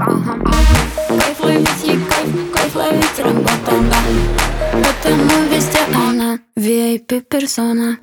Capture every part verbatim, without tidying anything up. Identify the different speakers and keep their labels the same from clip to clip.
Speaker 1: Кайф ловить ей кайф, кайф ловить работа, да. Потому везде она ви ай пи персона.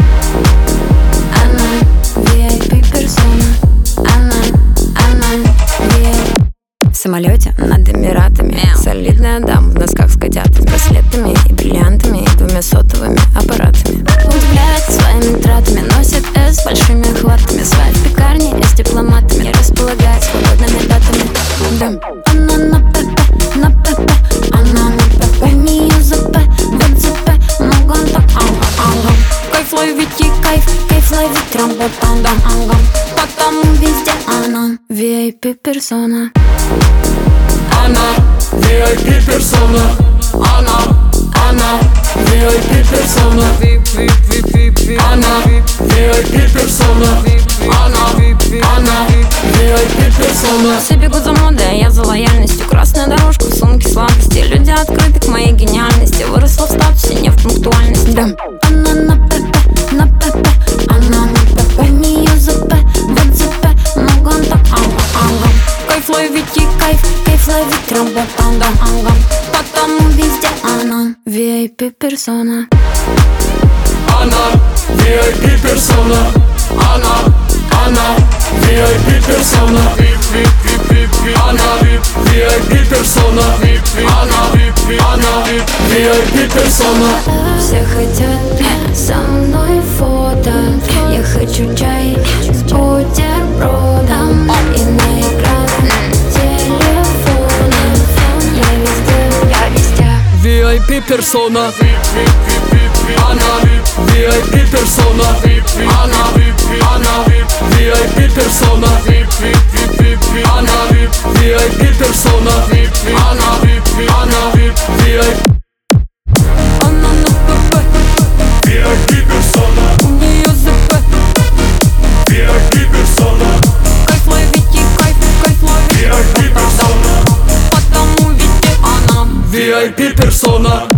Speaker 1: Она ви ай пи персона. Она, она ви ай пи. В самолете над Эмиратами солидная дама в носках с котятами, браслетами и бриллиантами, и двумя сотовыми аппаратами. Удивляет своими тратами, носит эс с большими охватами, своя в пекарне и с дипломатами, не располагает свободными датами. Да. Она на ПП, на ПП, она на ПП, у нее ЗП, вот ЗП, много он так, ага, ага. Кайф ловить ей кайф, кайф ловить работа, да, ага. Потому везде она ви ай пи персона.
Speaker 2: Она ви ай пи персона. Она, она ви ай пи персона. Она ви ай пи персона. Она, она ви ай пи персона.
Speaker 1: Все бегут за модой, а я за лояльностью. Красная дорожка в сумке сладости. Люди открыты к моей гениальности. Выросла в статусе, не в пунктуальности. Да. Она на ПП, на ПП, она на ПП, у нее ЗП, вот ЗП, много он так, ага, ага. Кайф ловить ей кайф, кайф ловить работа, да, ага. Потому везде она ви ай пи персона.
Speaker 2: Она ви ай пи персона. Она, она ви ай пи персона. Она ви ай пи персона. Она, она ви ай пи персона.
Speaker 1: Все хотят со мной фото. Я хочу чай с бутербродом и на экран телефона. Я везде, я везде.
Speaker 2: ви ай пи персона. Она ви ай пи персона. Она, она ви ай пи персона. Она ви ай пи персона. Она, она ви ай пи.
Speaker 1: Она на ПП,
Speaker 2: ви ай пи персона.
Speaker 1: у нее ЗП,
Speaker 2: ви ай пи персона.
Speaker 1: кайф ловить ей кайф, кайф ловить
Speaker 2: ви ай пи персона.
Speaker 1: потому везде она
Speaker 2: ви ай пи персона.